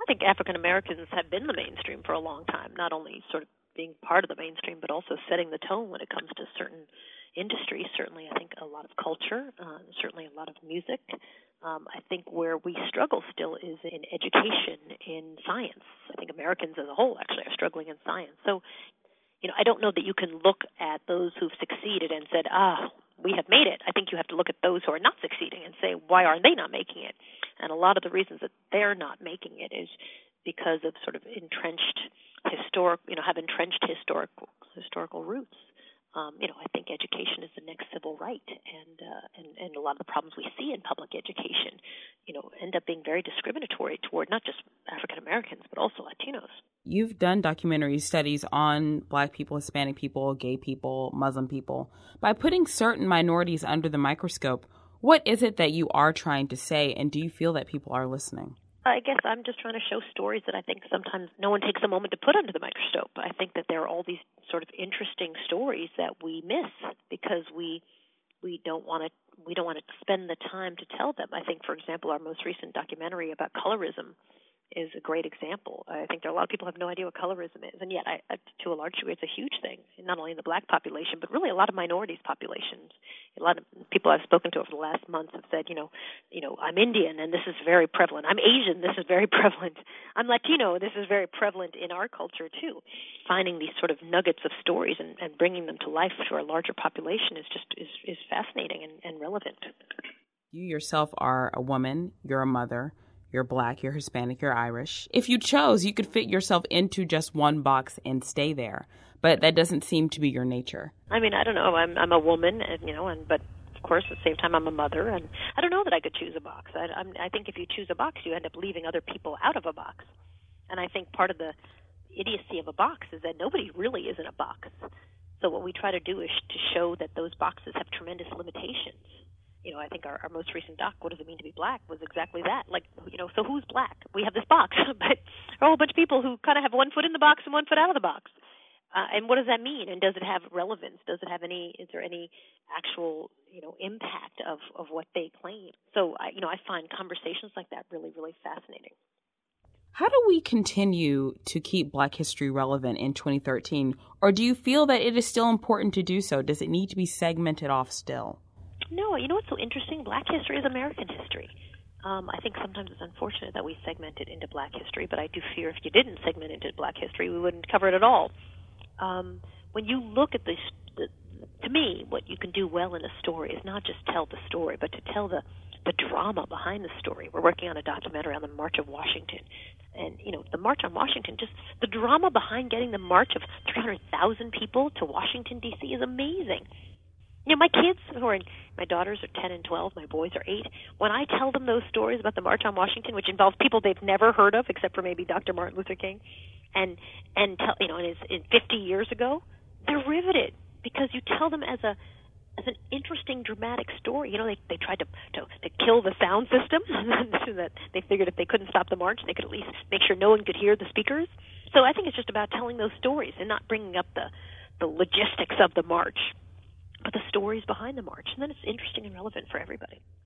I think African Americans have been the mainstream for a long time, not only sort of being part of the mainstream, but also setting the tone when it comes to certain industries. Certainly, I think a lot of culture, certainly a lot of music. I think where we struggle still is in education, in science. I think Americans as a whole actually are struggling in science. So, I don't know that you can look at those who've succeeded and said, we have made it. I think you have to look at those who are not succeeding and say, why aren't they not making it? And a lot of the reasons that they're not making it is because of sort of entrenched historical roots. I think education is the next civil right, and a lot of the problems we see in public education, end up being very discriminatory toward not just African Americans but also Latinos. You've done documentary studies on Black people, Hispanic people, gay people, Muslim people. By putting certain minorities under the microscope, what is it that you are trying to say, and do you feel that people are listening? I guess I'm just trying to show stories that I think sometimes no one takes a moment to put under the microscope. I think that there are all these sort of interesting stories that we miss because we don't want to spend the time to tell them. I think, for example, our most recent documentary about colorism is a great example. I think there are a lot of people who have no idea what colorism is, and yet, to a large degree, it's a huge thing, not only in the Black population, but really a lot of minorities populations. A lot of people I've spoken to over the last month have said, I'm Indian, and this is very prevalent. I'm Asian, this is very prevalent. I'm Latino, this is very prevalent in our culture, too. Finding these sort of nuggets of stories and bringing them to life for a larger population is fascinating and relevant. You yourself are a woman, you're a mother. You're Black, you're Hispanic, you're Irish. If you chose, you could fit yourself into just one box and stay there. But that doesn't seem to be your nature. I mean, I don't know. I'm a woman, but of course at the same time I'm a mother, and I don't know that I could choose a box. I think if you choose a box, you end up leaving other people out of a box. And I think part of the idiocy of a box is that nobody really is in a box. So what we try to do is to show that those boxes have tremendous limitations. I think our most recent doc, What Does It Mean to Be Black, was exactly that. So who's Black? We have this box, but there are a whole bunch of people who kind of have one foot in the box and one foot out of the box. And what does that mean? And does it have relevance? Is there any actual, impact of what they claim? So, I find conversations like that really, really fascinating. How do we continue to keep Black history relevant in 2013? Or do you feel that it is still important to do so? Does it need to be segmented off still? No, what's so interesting? Black history is American history. I think sometimes it's unfortunate that we segment it into Black history, but I do fear if you didn't segment it into Black history, we wouldn't cover it at all. When you look at this, to me, what you can do well in a story is not just tell the story, but to tell the drama behind the story. We're working on a documentary on the March of Washington. And, the March on Washington, just the drama behind getting the march of 300,000 people to Washington, D.C. is amazing. My kids, my daughters are 10 and 12, my boys are 8. When I tell them those stories about the March on Washington, which involves people they've never heard of, except for maybe Dr. Martin Luther King, and tell, and it's 50 years ago, they're riveted because you tell them as an interesting, dramatic story. They tried to kill the sound system, so that they figured if they couldn't stop the march, they could at least make sure no one could hear the speakers. So I think it's just about telling those stories and not bringing up the logistics of the march, but the stories behind the march, and then it's interesting and relevant for everybody.